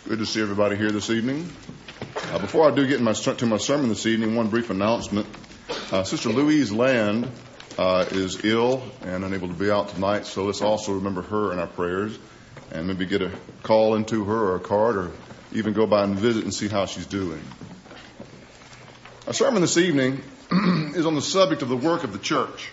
Good to see everybody here this evening. Before I do get to my sermon this evening, one brief announcement. Sister Louise Land is ill and unable to be out tonight, so let's also remember her in our prayers and maybe get a call into her or a card or even go by and visit and see how she's doing. Our sermon this evening is on the subject of the work of the church.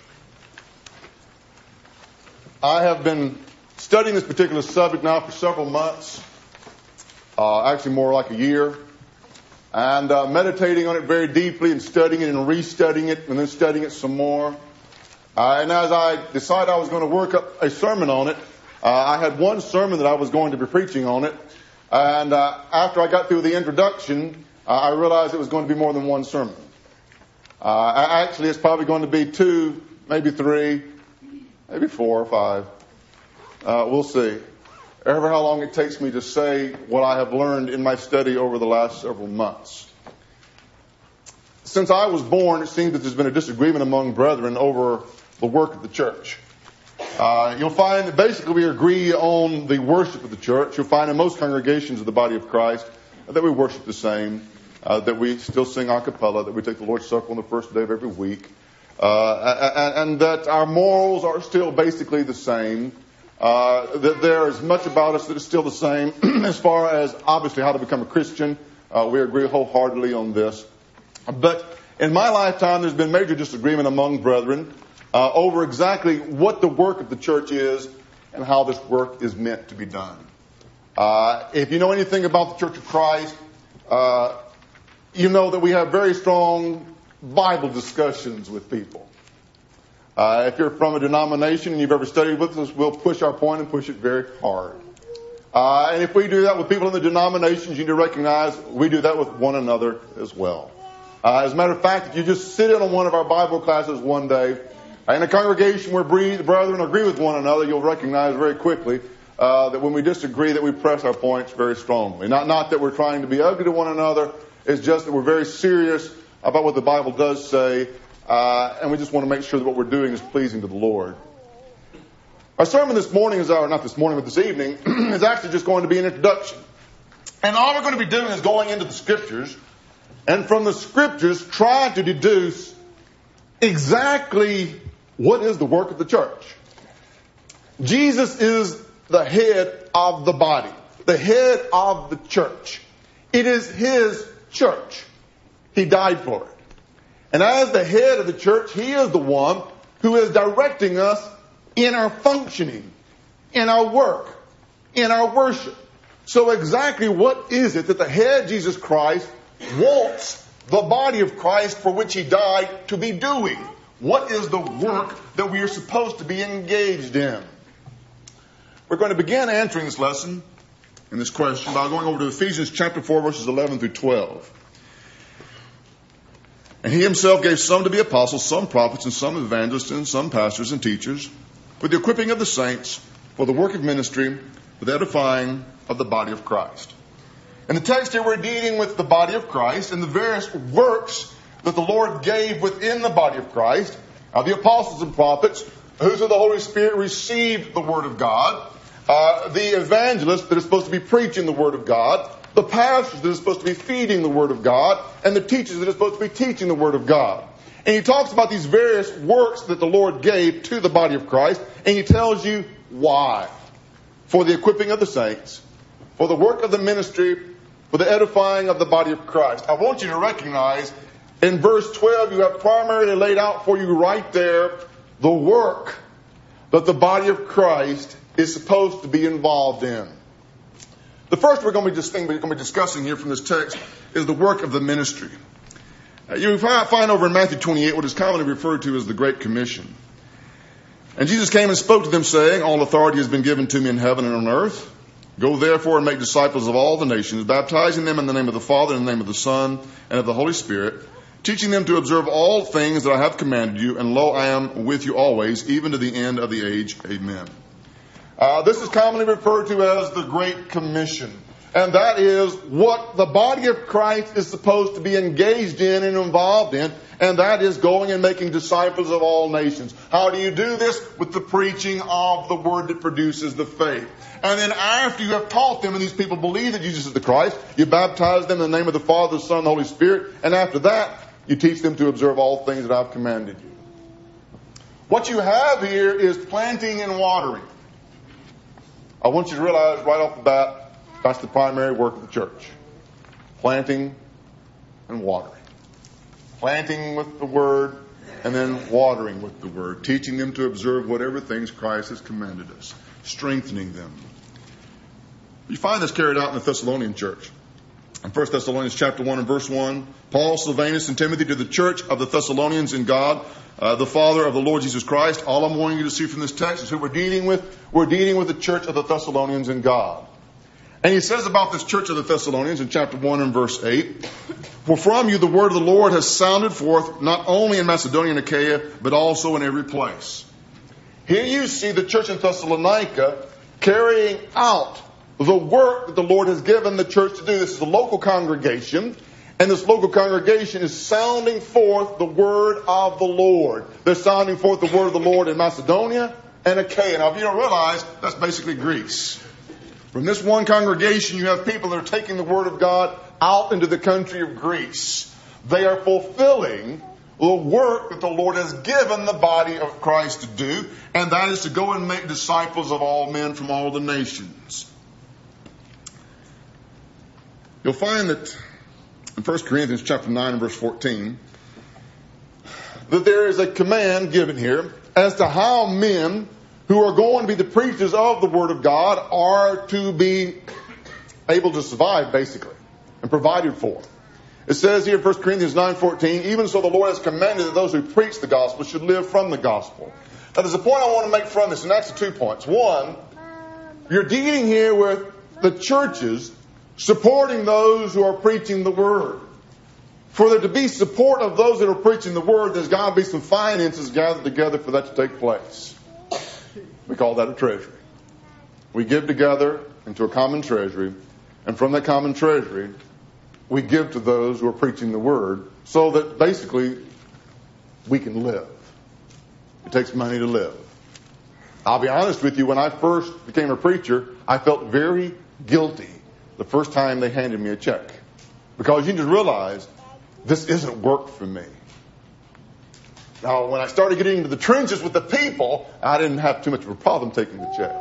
I have been studying this particular subject now for several months. Actually more like a year, and meditating on it very deeply and studying it and restudying it and then studying it some more. And as I decided I was going to work up a sermon on it, I had one sermon that I was going to be preaching on it, and after I got through the introduction, I realized it was going to be more than one sermon. Actually, it's probably going to be 2, maybe 3, maybe 4 or 5. We'll see. Ever how long it takes me to say what I have learned in my study over the last several months. Since I was born, it seems that there's been a disagreement among brethren over the work of the church. You'll find that basically we agree on the worship of the church. You'll find in most congregations of the body of Christ that we worship the same, that we still sing a cappella, that we take the Lord's Supper on the first day of every week, and that our morals are still basically the same. That there is much about us that is still the same as far as obviously how to become a Christian. We agree wholeheartedly on this. But in my lifetime, there's been major disagreement among brethren over exactly what the work of the church is and how this work is meant to be done. If you know anything about the Church of Christ, you know that we have very strong Bible discussions with people. If you're from a denomination and you've ever studied with us, we'll push our point and push it very hard. And if we do that with people in the denominations, you need to recognize we do that with one another as well. As a matter of fact, if you just sit in on one of our Bible classes one day, in a congregation where the brethren agree with one another, you'll recognize very quickly that when we disagree, that we press our points very strongly. Not that we're trying to be ugly to one another. It's just that we're very serious about what the Bible does say. And we just want to make sure that what we're doing is pleasing to the Lord. Our sermon this morning not this morning, but this evening, is actually just going to be an introduction. And all we're going to be doing is going into the Scriptures, and from the Scriptures try to deduce exactly what is the work of the church. Jesus is the head of the body, the head of the church. It is His church. He died for it. And as the head of the church, He is the one who is directing us in our functioning, in our work, in our worship. So exactly what is it that the head, Jesus Christ, wants the body of Christ for which He died to be doing? What is the work that we are supposed to be engaged in? We're going to begin answering this lesson and this question by going over to Ephesians chapter 4, verses 11 through 12. And He Himself gave some to be apostles, some prophets, and some evangelists, and some pastors and teachers, with the equipping of the saints for the work of ministry, for the edifying of the body of Christ. In the text here, we're dealing with the body of Christ and the various works that the Lord gave within the body of Christ. The apostles and prophets, who through the Holy Spirit received the Word of God. The evangelists that are supposed to be preaching the Word of God. The pastors that are supposed to be feeding the Word of God, and the teachers that are supposed to be teaching the Word of God. And He talks about these various works that the Lord gave to the body of Christ, and He tells you why. For the equipping of the saints, for the work of the ministry, for the edifying of the body of Christ. I want you to recognize in verse 12, you have primarily laid out for you right there the work that the body of Christ is supposed to be involved in. The first we're going to be discussing here from this text is the work of the ministry. You find over in Matthew 28 what is commonly referred to as the Great Commission. And Jesus came and spoke to them, saying, All authority has been given to me in heaven and on earth. Go therefore and make disciples of all the nations, baptizing them in the name of the Father, and in the name of the Son, and of the Holy Spirit, teaching them to observe all things that I have commanded you, and lo, I am with you always, even to the end of the age. Amen. This is commonly referred to as the Great Commission. And that is what the body of Christ is supposed to be engaged in and involved in. And that is going and making disciples of all nations. How do you do this? With the preaching of the word that produces the faith. And then after you have taught them and these people believe that Jesus is the Christ, you baptize them in the name of the Father, the Son, and the Holy Spirit. And after that, you teach them to observe all things that I've commanded you. What you have here is planting and watering. I want you to realize right off the bat, that's the primary work of the church. Planting and watering. Planting with the Word and then watering with the Word. Teaching them to observe whatever things Christ has commanded us. Strengthening them. You find this carried out in the Thessalonian church. In 1 Thessalonians chapter 1 and verse 1, Paul, Silvanus, and Timothy to the church of the Thessalonians in God, the Father of the Lord Jesus Christ. All I'm wanting you to see from this text is who we're dealing with. We're dealing with the church of the Thessalonians in God. And he says about this church of the Thessalonians in chapter 1 and verse 8, for from you the word of the Lord has sounded forth not only in Macedonia and Achaia, but also in every place. Here you see the church in Thessalonica carrying out the work that the Lord has given the church to do. This is a local congregation, and this local congregation is sounding forth the word of the Lord. They're sounding forth the word of the Lord in Macedonia and Achaia. Now, if you don't realize, that's basically Greece. From this one congregation, you have people that are taking the word of God out into the country of Greece. They are fulfilling the work that the Lord has given the body of Christ to do, and that is to go and make disciples of all men from all the nations. You'll find that in 1 Corinthians chapter 9 and verse 14, that there is a command given here as to how men who are going to be the preachers of the Word of God are to be able to survive, basically, and provided for. It says here in 1 Corinthians 9:14, even so the Lord has commanded that those who preach the gospel should live from the gospel. Now there's a point I want to make from this, and that's 2 points. One, you're dealing here with the churches supporting those who are preaching the Word. For there to be support of those that are preaching the Word, there's got to be some finances gathered together for that to take place. We call that a treasury. We give together into a common treasury, and from that common treasury, we give to those who are preaching the Word so that basically we can live. It takes money to live. I'll be honest with you, when I first became a preacher, I felt very guilty the first time they handed me a check. Because you just realize this isn't work for me. Now, when I started getting into the trenches with the people, I didn't have too much of a problem taking the check.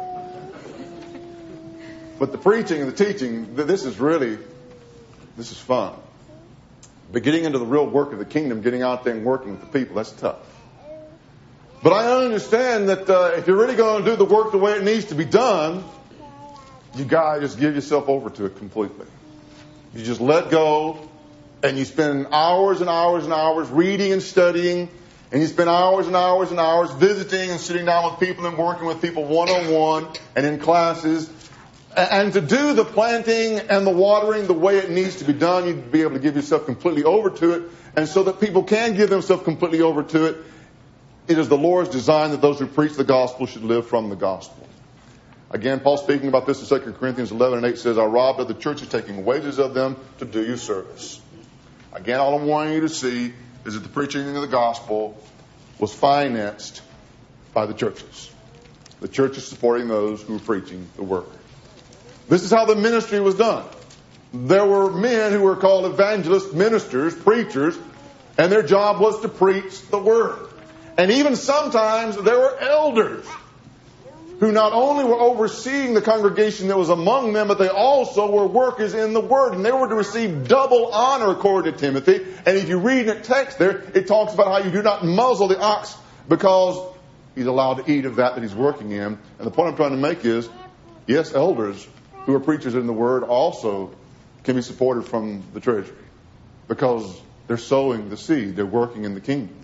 But the preaching and the teaching, this is fun. But getting into the real work of the kingdom, getting out there and working with the people, that's tough. But I understand that if you're really going to do the work the way it needs to be done, you got to just give yourself over to it completely. You just let go, and you spend hours and hours and hours reading and studying, and you spend hours and hours and hours visiting and sitting down with people and working with people one-on-one and in classes. And to do the planting and the watering the way it needs to be done, you'd be able to give yourself completely over to it. And so that people can give themselves completely over to it, it is the Lord's design that those who preach the gospel should live from the gospel. Again, Paul speaking about this in 2 Corinthians 11 and 8 says, I robbed of the churches, taking wages of them to do you service. Again, all I'm wanting you to see is that the preaching of the gospel was financed by the churches. The churches supporting those who were preaching the word. This is how the ministry was done. There were men who were called evangelists, ministers, preachers, and their job was to preach the word. And even sometimes there were elders who not only were overseeing the congregation that was among them, but they also were workers in the Word. And they were to receive double honor according to Timothy. And if you read in the text there, it talks about how you do not muzzle the ox because he's allowed to eat of that he's working in. And the point I'm trying to make is, yes, elders who are preachers in the Word also can be supported from the treasury because they're sowing the seed. They're working in the kingdom.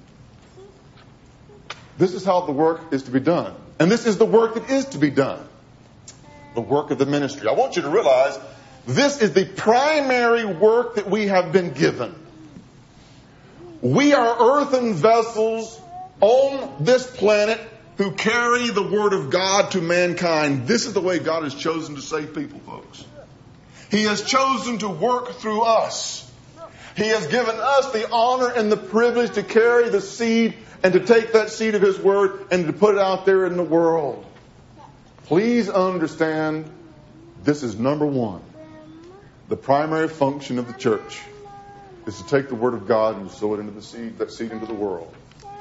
This is how the work is to be done. And this is the work that is to be done. The work of the ministry. I want you to realize this is the primary work that we have been given. We are earthen vessels on this planet who carry the Word of God to mankind. This is the way God has chosen to save people, folks. He has chosen to work through us. He has given us the honor and the privilege to carry the seed and to take that seed of His Word and to put it out there in the world. Please understand, this is number one. The primary function of the church is to take the Word of God and sow it into the seed, that seed into the world.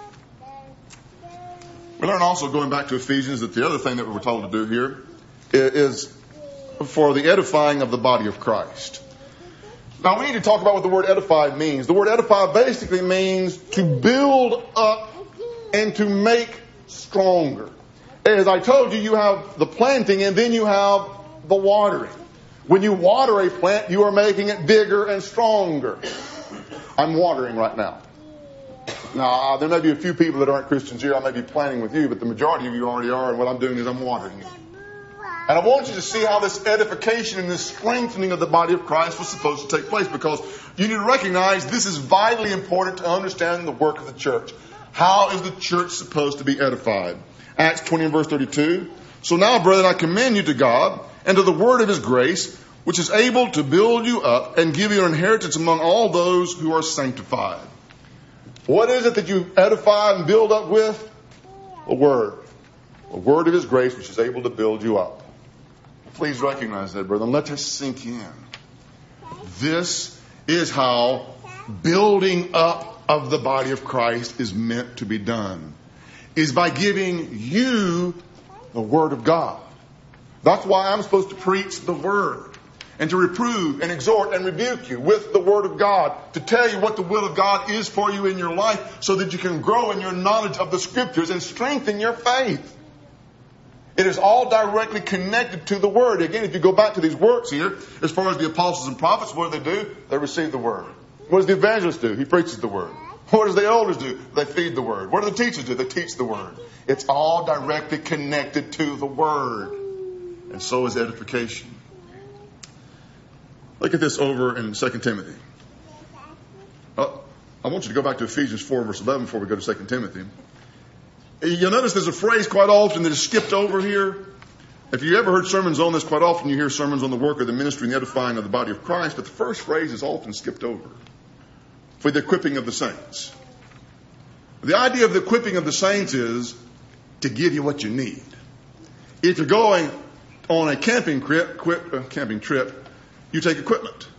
We learn also, going back to Ephesians, that the other thing that we're told to do here is for the edifying of the body of Christ. Now, we need to talk about what the word edify means. The word edify basically means to build up and to make stronger. As I told you, you have the planting and then you have the watering. When you water a plant, you are making it bigger and stronger. I'm watering right now. Now, there may be a few people that aren't Christians here. I may be planting with you, but the majority of you already are, and what I'm doing is I'm watering you. And I want you to see how this edification and this strengthening of the body of Christ was supposed to take place, because you need to recognize this is vitally important to understand the work of the church. How is the church supposed to be edified? Acts 20 and verse 32. So now, brethren, I commend you to God and to the word of His grace, which is able to build you up and give you an inheritance among all those who are sanctified. What is it that you edify and build up with? The word. The word of His grace, which is able to build you up. Please recognize that, brethren. Let this sink in. This is how building up of the body of Christ is meant to be done. Is by giving you the Word of God. That's why I'm supposed to preach the Word. And to reprove and exhort and rebuke you with the Word of God. To tell you what the will of God is for you in your life, so that you can grow in your knowledge of the Scriptures and strengthen your faith. It is all directly connected to the Word. Again, if you go back to these works here, as far as the apostles and prophets, what do? They receive the Word. What does the evangelist do? He preaches the Word. What does the elders do? They feed the Word. What do the teachers do? They teach the Word. It's all directly connected to the Word. And so is edification. Look at this over in 2 Timothy. I want you to go back to Ephesians 4 verse 11 before we go to 2 Timothy. You'll notice there's a phrase quite often that is skipped over here. If you ever heard sermons on this, quite often you hear sermons on the work of the ministry and the edifying of the body of Christ, but the first phrase is often skipped over. For the equipping of the saints. The idea of the equipping of the saints is to give you what you need. If you're going on a camping trip, you take equipment.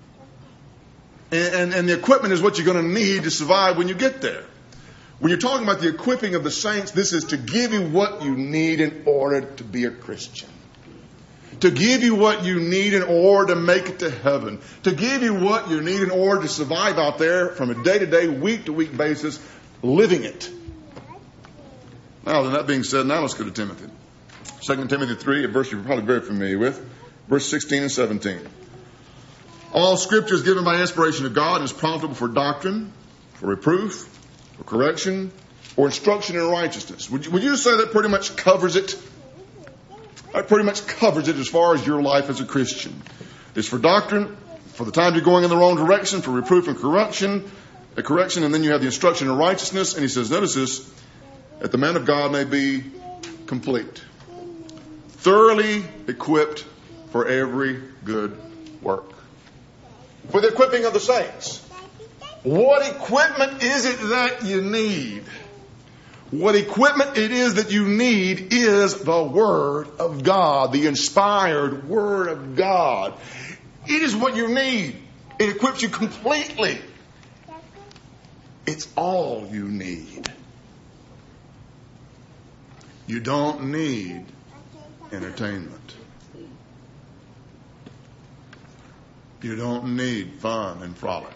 And the equipment is what you're going to need to survive when you get there. When you're talking about the equipping of the saints, this is to give you what you need in order to be a Christian. To give you what you need in order to make it to heaven. To give you what you need in order to survive out there from a day-to-day, week-to-week basis, living it. Now, then that being said, now let's go to Timothy. 2 Timothy 3, a verse you're probably very familiar with. Verse 16 and 17. All Scripture is given by inspiration of God and is profitable for doctrine, for reproof, for correction, or instruction in righteousness. Would you say that pretty much covers it? That pretty much covers it as far as your life as a Christian. It's for doctrine, for the time you're going in the wrong direction, for reproof and correction, and then you have the instruction in righteousness. And he says, notice this, that the man of God may be complete, thoroughly equipped for every good work. For the equipping of the saints. What equipment is it that you need? What equipment it is that you need is the Word of God, the inspired Word of God. It is what you need. It equips you completely. It's all you need. You don't need entertainment. You don't need fun and frolic.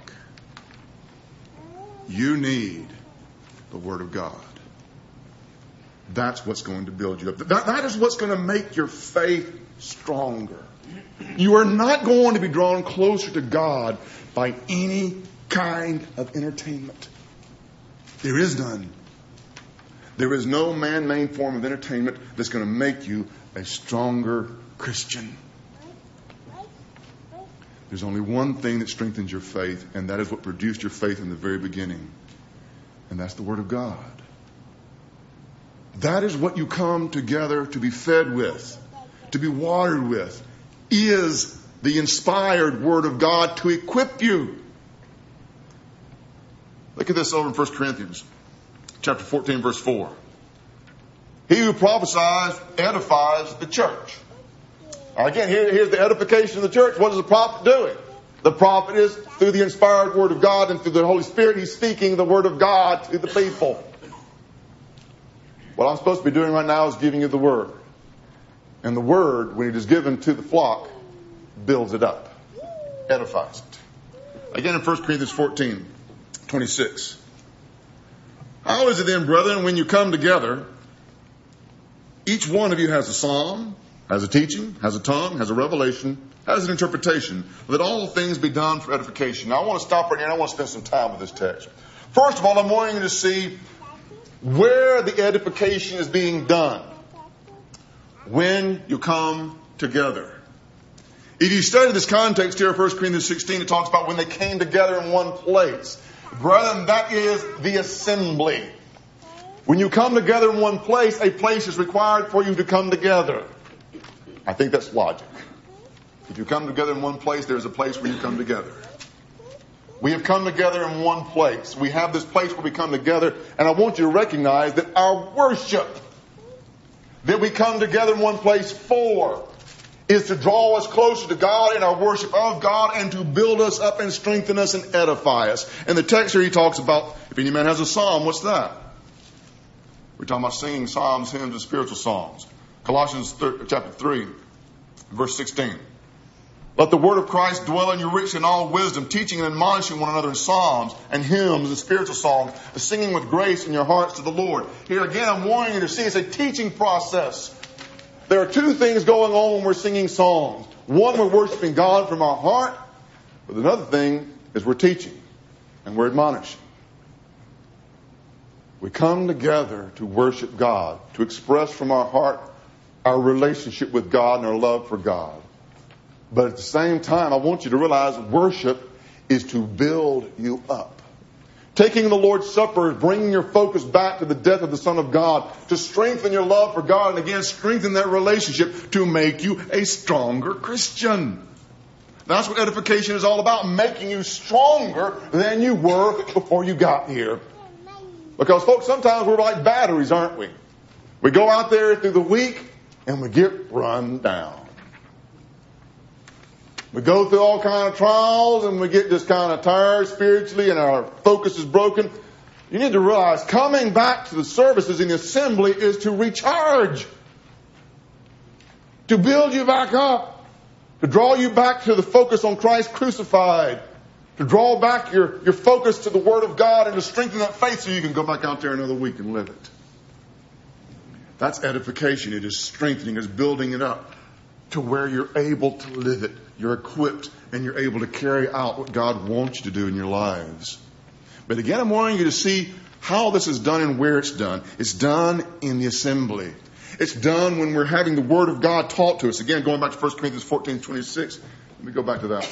You need the Word of God. That's what's going to build you up. That is what's going to make your faith stronger. You are not going to be drawn closer to God by any kind of entertainment. There is none. There is no man-made form of entertainment that's going to make you a stronger Christian. There's only one thing that strengthens your faith, and that is what produced your faith in the very beginning. And that's the Word of God. That is what you come together to be fed with, to be watered with, is the inspired Word of God to equip you. Look at this over in 1 Corinthians chapter 14, verse 4. He who prophesies edifies the church. Now again, here's the edification of the church. What is the prophet doing? The prophet is, through the inspired Word of God and through the Holy Spirit, he's speaking the Word of God to the people. What I'm supposed to be doing right now is giving you the Word. And the Word, when it is given to the flock, builds it up, edifies it. Again in 1 Corinthians 14, 26. How is it then, brethren, when you come together, each one of you has a psalm, has a teaching, has a tongue, has a revelation, has an interpretation. Let all things be done for edification. Now I want to stop right here and I want to spend some time with this text. First of all, I'm wanting you to see where the edification is being done. When you come together. If you study this context here of 1 Corinthians 16, it talks about when they came together in one place. Brethren, that is the assembly. When you come together in one place, a place is required for you to come together. I think that's logic. If you come together in one place, there's a place where you come together. We have come together in one place. We have this place where we come together, and I want you to recognize that our worship that we come together in one place for is to draw us closer to God in our worship of God and to build us up and strengthen us and edify us. And the text here he talks about, if any man has a psalm, what's that? We're talking about singing psalms, hymns, and spiritual songs. Colossians chapter 3, verse 16. Let the word of Christ dwell in you richly in all wisdom, teaching and admonishing one another in psalms and hymns and spiritual songs, singing with grace in your hearts to the Lord. Here again, I'm wanting you to see it's a teaching process. There are two things going on when we're singing songs. One, we're worshiping God from our heart. But another thing is we're teaching and we're admonishing. We come together to worship God, to express from our heart our relationship with God and our love for God. But at the same time, I want you to realize worship is to build you up. Taking the Lord's Supper is bringing your focus back to the death of the Son of God, to strengthen your love for God, and again, strengthen that relationship to make you a stronger Christian. That's what edification is all about, making you stronger than you were before you got here. Because, folks, sometimes we're like batteries, aren't we? We go out there through the week, and we get run down. We go through all kind of trials and we get just kind of tired spiritually and our focus is broken. You need to realize coming back to the services in the assembly is to recharge, to build you back up, to draw you back to the focus on Christ crucified, to draw back your focus to the Word of God and to strengthen that faith so you can go back out there another week and live it. That's edification. It is strengthening, it's building it up to where you're able to live it. You're equipped and you're able to carry out what God wants you to do in your lives. But again, I'm wanting you to see how this is done and where it's done. It's done in the assembly. It's done when we're having the Word of God taught to us. Again, going back to 1 Corinthians 14, 26. Let me go back to that.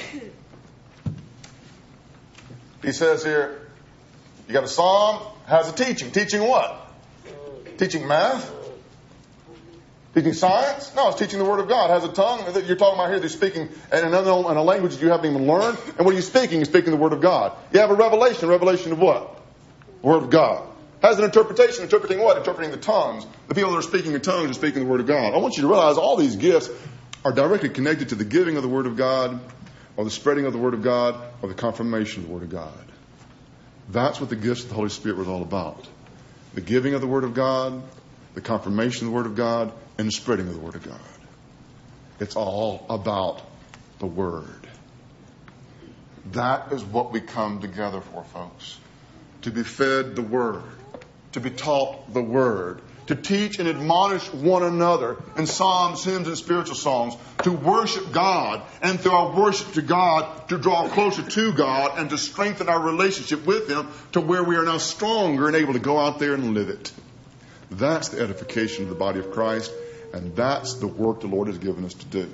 He says here, you got a psalm, has a teaching. Teaching what? Teaching math? Teaching science? No, it's teaching the Word of God. It has a tongue that you're talking about here. They're speaking in a language that you haven't even learned. And what are you speaking? You're speaking the Word of God. You have a revelation. Revelation of what? The Word of God. Has an interpretation. Interpreting what? Interpreting the tongues. The people that are speaking in tongues are speaking the Word of God. I want you to realize all these gifts are directly connected to the giving of the Word of God, or the spreading of the Word of God, or the confirmation of the Word of God. That's what the gifts of the Holy Spirit was all about. The giving of the Word of God, the confirmation of the Word of God, and the spreading of the Word of God. It's all about the Word. That is what we come together for, folks. To be fed the Word. To be taught the Word. To teach and admonish one another in psalms, hymns, and spiritual songs. To worship God. And through our worship to God, to draw closer to God and to strengthen our relationship with Him to where we are now stronger and able to go out there and live it. That's the edification of the body of Christ. And that's the work the Lord has given us to do.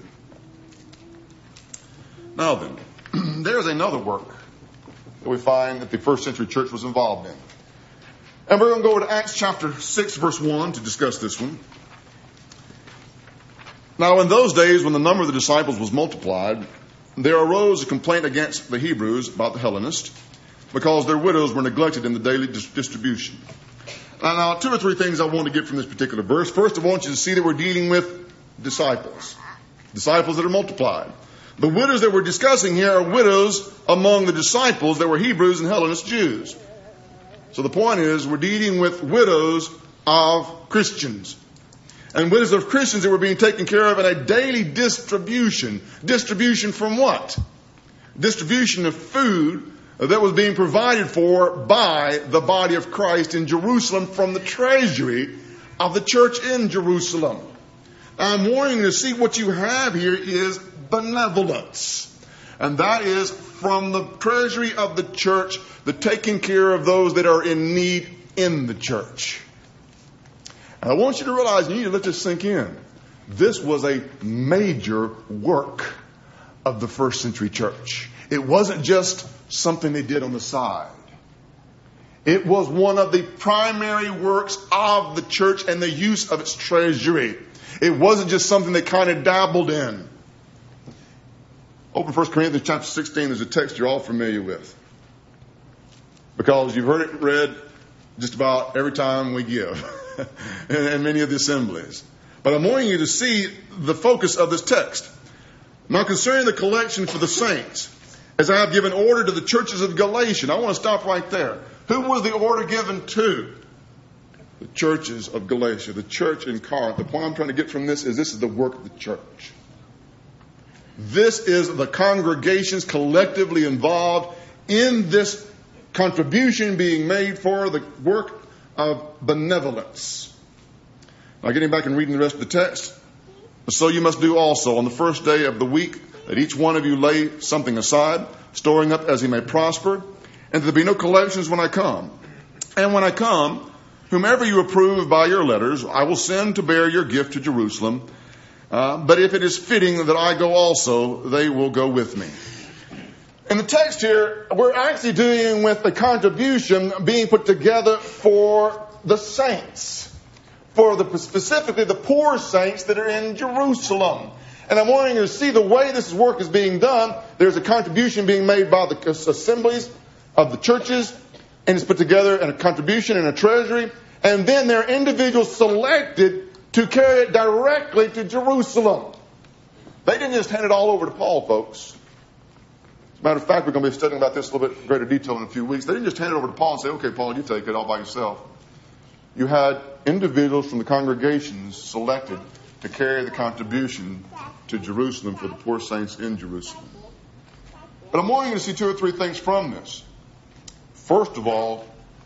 Now then, there's another work that we find that the first century church was involved in. And we're going to go over to Acts chapter 6, verse 1 to discuss this one. Now in those days when the number of the disciples was multiplied, there arose a complaint against the Hebrews about the Hellenists because their widows were neglected in the daily distribution. Now, two or three things I want to get from this particular verse. First, I want you to see that we're dealing with disciples that are multiplied. The widows that we're discussing here are widows among the disciples that were Hebrews and Hellenist Jews. So the point is, we're dealing with widows of Christians. And widows of Christians that were being taken care of in a daily distribution. Distribution from what? Distribution of food that was being provided for by the body of Christ in Jerusalem from the treasury of the church in Jerusalem. I'm wanting you to see what you have here is benevolence. And that is from the treasury of the church, the taking care of those that are in need in the church. And I want you to realize, you need to let this sink in. This was a major work of the first century church. It wasn't just something they did on the side. It was one of the primary works of the church and the use of its treasury. It wasn't just something they kind of dabbled in. Open 1 Corinthians chapter 16. There's a text you're all familiar with, because you've heard it read just about every time we give in many of the assemblies. But I'm wanting you to see the focus of this text. Now, concerning the collection for the saints, as I have given order to the churches of Galatia. I want to stop right there. Who was the order given to? The churches of Galatia, the church in Corinth. The point I'm trying to get from this is the work of the church. This is the congregations collectively involved in this contribution being made for the work of benevolence. Now, getting back and reading the rest of the text. So you must do also on the first day of the week, that each one of you lay something aside, storing up as he may prosper, and that there be no collections when I come. And when I come, whomever you approve by your letters, I will send to bear your gift to Jerusalem. But if it is fitting that I go also, they will go with me. In the text here, we're actually dealing with the contribution being put together for the saints, specifically the poor saints that are in Jerusalem. And I'm wanting you to see the way this work is being done. There's a contribution being made by the assemblies of the churches, and it's put together in a contribution in a treasury. And then there are individuals selected to carry it directly to Jerusalem. They didn't just hand it all over to Paul, folks. As a matter of fact, we're going to be studying about this in a little bit greater detail in a few weeks. They didn't just hand it over to Paul and say, okay, Paul, you take it all by yourself. You had individuals from the congregations selected to carry the contribution to Jerusalem for the poor saints in Jerusalem. But I'm wanting you to see two or three things from this. First of all,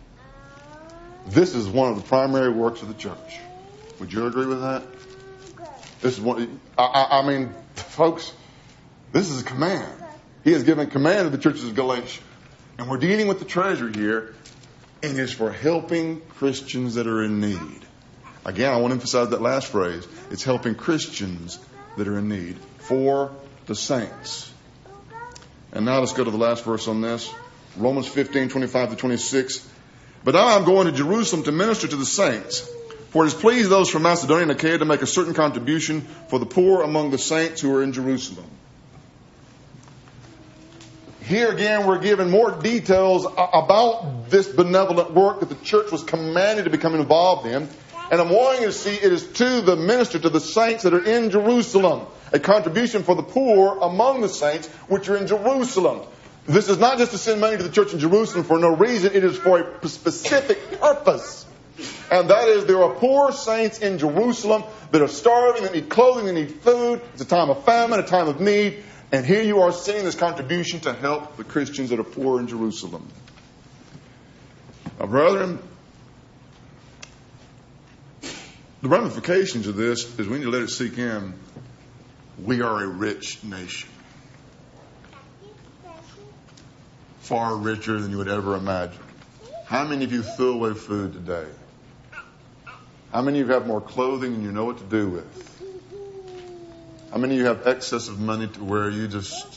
this is one of the primary works of the church. Would you agree with that? This is one. I mean, folks, this is a command. He has given command to the churches of Galatia. And we're dealing with the treasure here, and it's for helping Christians that are in need. Again, I want to emphasize that last phrase. It's helping Christians that are in need for the saints. And now let's go to the last verse on this. Romans 15:25-26. But now I'm going to Jerusalem to minister to the saints. For it has pleased those from Macedonia and Achaia to make a certain contribution for the poor among the saints who are in Jerusalem. Here again, we're given more details about this benevolent work that the church was commanded to become involved in. And I'm wanting you to see it is to the minister, to the saints that are in Jerusalem. A contribution for the poor among the saints which are in Jerusalem. This is not just to send money to the church in Jerusalem for no reason. It is for a specific purpose. And that is, there are poor saints in Jerusalem that are starving, that need clothing, that need food. It's a time of famine, a time of need. And here you are seeing this contribution to help the Christians that are poor in Jerusalem. Now, brethren, the ramifications of this is we need to let it sink in. We are a rich nation. Far richer than you would ever imagine. How many of you threw away food today? How many of you have more clothing than you know what to do with? How many of you have excess of money to where you just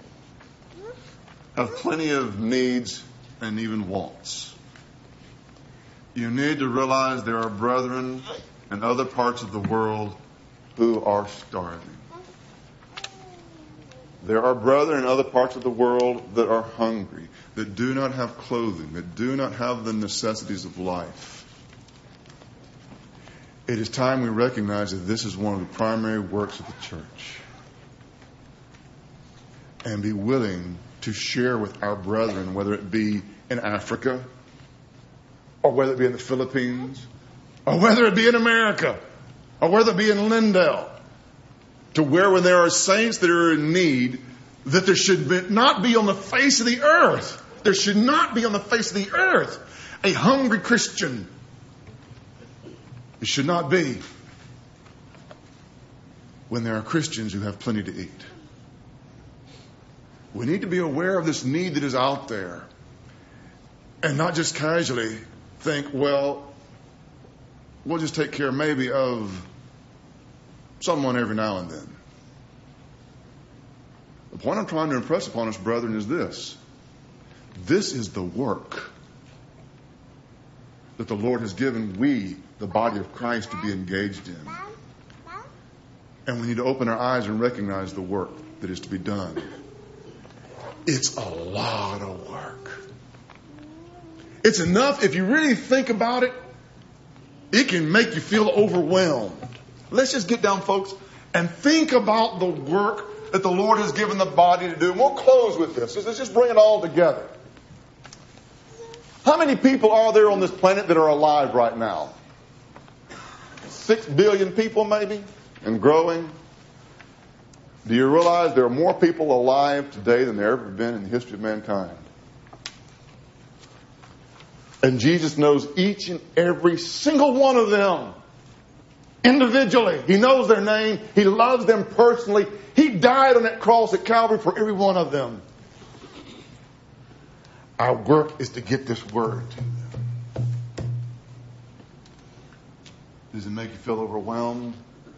have plenty of needs and even wants? You need to realize there are brethren in other parts of the world who are starving. There are brethren in other parts of the world that are hungry, that do not have clothing, that do not have the necessities of life. It is time we recognize that this is one of the primary works of the church. And be willing to share with our brethren, whether it be in Africa, or whether it be in the Philippines, or whether it be in America, or whether it be in Lindell, to where when there are saints that are in need, that there should not be on the face of the earth. There should not be on the face of the earth a hungry Christian. It should not be when there are Christians who have plenty to eat. We need to be aware of this need that is out there and not just casually think, well, we'll just take care maybe of someone every now and then. The point I'm trying to impress upon us, brethren, is this. This is the work that the Lord has given we, the body of Christ, to be engaged in. And we need to open our eyes and recognize the work that is to be done. It's a lot of work. It's enough, if you really think about it, it can make you feel overwhelmed. Let's just get down, folks, and think about the work that the Lord has given the body to do. And we'll close with this. Let's just bring it all together. How many people are there on this planet that are alive right now? 6 billion people maybe, and growing. Do you realize there are more people alive today than there ever been in the history of mankind? And Jesus knows each and every single one of them individually. He knows their name. He loves them personally. He died on that cross at Calvary for every one of them. Our work is to get this word to them. Does it make you feel overwhelmed?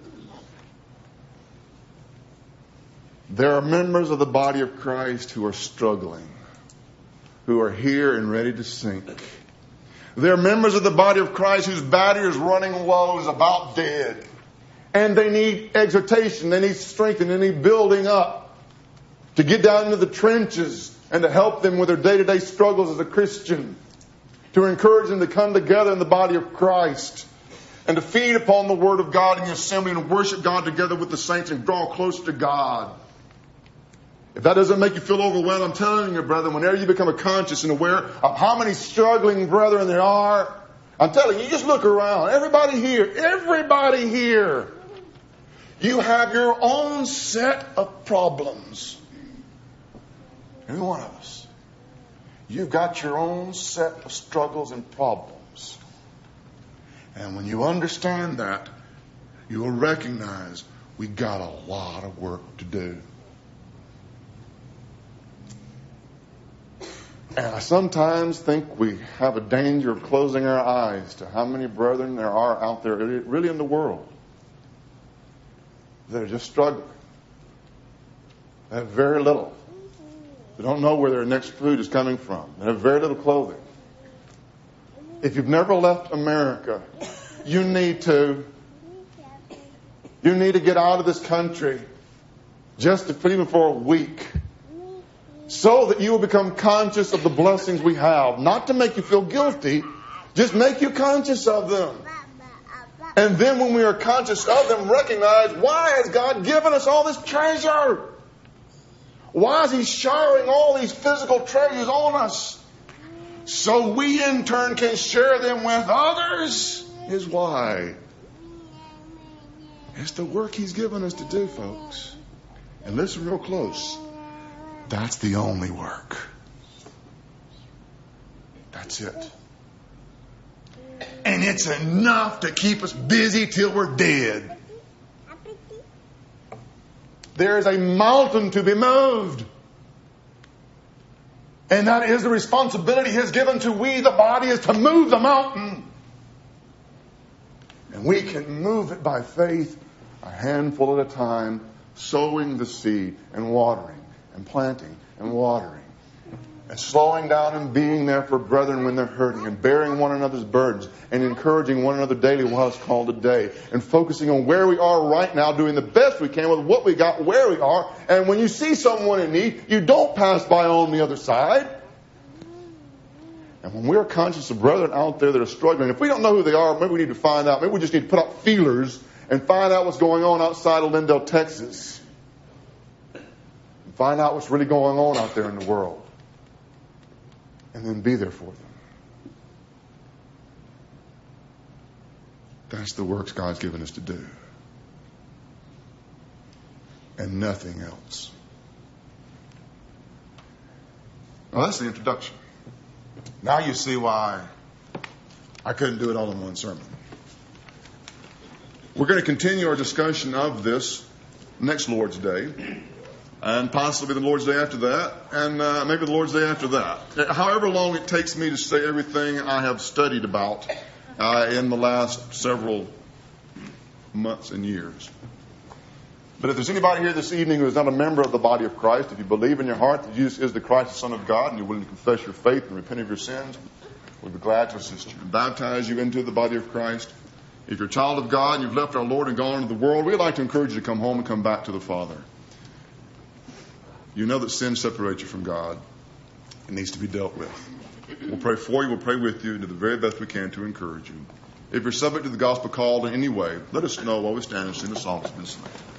There are members of the body of Christ who are struggling, who are here and ready to sink. There are members of the body of Christ whose battery is running low, is about dead. And they need exhortation, they need strength, and they need building up to get down into the trenches and to help them with their day-to-day struggles as a Christian, to encourage them to come together in the body of Christ and to feed upon the Word of God in the assembly and worship God together with the saints and draw closer to God. If that doesn't make you feel overwhelmed, I'm telling you, brethren, whenever you become conscious and aware of how many struggling brethren there are, I'm telling you, just look around. Everybody here, you have your own set of problems. Every one of us. You've got your own set of struggles and problems. And when you understand that, you will recognize we got a lot of work to do. And I sometimes think we have a danger of closing our eyes to how many brethren there are out there, really in the world, that are just struggling. They have very little. They don't know where their next food is coming from. They have very little clothing. If you've never left America, you need to get out of this country just even for a week, so that you will become conscious of the blessings we have. Not to make you feel guilty, just make you conscious of them. And then when we are conscious of them, recognize, why has God given us all this treasure? Why is He showering all these physical treasures on us? So we in turn can share them with others, is why. It's the work He's given us to do, folks. And listen real close. That's the only work. That's it. And it's enough to keep us busy till we're dead. There is a mountain to be moved. And that is the responsibility He has given to we, the body, is to move the mountain. And we can move it by faith, a handful at a time, sowing the seed and watering and planting and watering. And slowing down and being there for brethren when they're hurting, and bearing one another's burdens, and encouraging one another daily while it's called a day, and focusing on where we are right now, doing the best we can with what we got, where we are. And when you see someone in need, you don't pass by on the other side. And when we're conscious of brethren out there that are struggling, if we don't know who they are, maybe we need to find out. Maybe we just need to put out feelers and find out what's going on outside of Lindale, Texas. And find out what's really going on out there in the world. And then be there for them. That's the works God's given us to do. And nothing else. Well, that's the introduction. Now you see why I couldn't do it all in one sermon. We're going to continue our discussion of this next Lord's Day. And possibly the Lord's Day after that, and maybe the Lord's Day after that. However long it takes me to say everything I have studied about in the last several months and years. But if there's anybody here this evening who is not a member of the body of Christ, if you believe in your heart that Jesus is the Christ, the Son of God, and you're willing to confess your faith and repent of your sins, we'll be glad to assist you and baptize you into the body of Christ. If you're a child of God and you've left our Lord and gone into the world, we'd like to encourage you to come home and come back to the Father. You know that sin separates you from God. It needs to be dealt with. We'll pray for you. We'll pray with you and do the very best we can to encourage you. If you're subject to the gospel call in any way, let us know while we stand and sing the psalms of this night.